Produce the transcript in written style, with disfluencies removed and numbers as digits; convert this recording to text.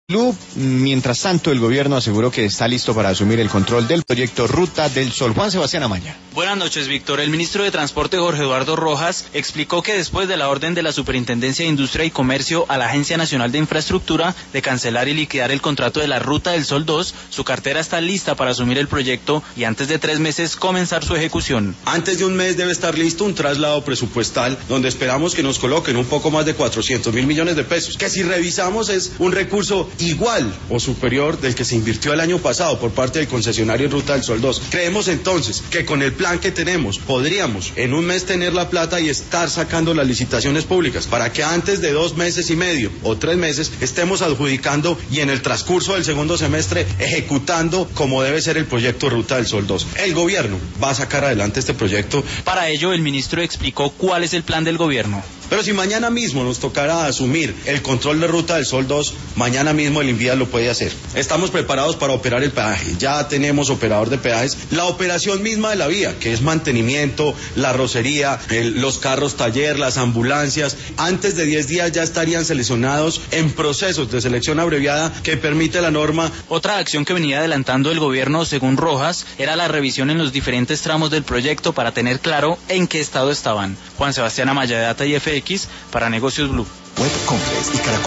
Club. Mientras tanto, el gobierno aseguró que está listo para asumir el control del proyecto Ruta del Sol. Juan Sebastián Amaya. Buenas noches, Víctor. El ministro de Transporte, Jorge Eduardo Rojas, explicó que después de la orden de la Superintendencia de Industria y Comercio a la Agencia Nacional de Infraestructura de cancelar y liquidar el contrato de la Ruta del Sol 2, su cartera está lista para asumir el proyecto y antes de 3 meses comenzar su ejecución. Antes de un mes debe estar listo un traslado presupuestal donde esperamos que nos coloquen un poco más de 400.000 millones de pesos, que si revisamos es un recurso igual o superior del que se invirtió el año pasado por parte del concesionario en Ruta del Sol 2. Creemos entonces que con el plan que tenemos podríamos en un mes tener la plata y estar sacando las licitaciones públicas para que antes de 2 meses y medio o 3 meses estemos adjudicando y en el transcurso del segundo semestre ejecutando como debe ser el proyecto Ruta del Sol 2. El gobierno va a sacar adelante este proyecto. Para ello, el ministro explicó cuál es el plan del gobierno. Pero si mañana mismo nos tocara asumir el control de Ruta del Sol 2, mañana mismo el Invías lo puede hacer. Estamos preparados para operar el peaje, ya tenemos operador de peajes, la operación misma de la vía, que es mantenimiento, la rocería, los carros taller, las ambulancias. Antes de 10 días ya estarían seleccionados en procesos de selección abreviada que permite la norma. Otra acción que venía adelantando el gobierno, según Rojas, era la revisión en los diferentes tramos del proyecto para tener claro en qué estado estaban. Juan Sebastián Amaya, de Data y FX, para Negocios Blue. Web Complex y Caracol.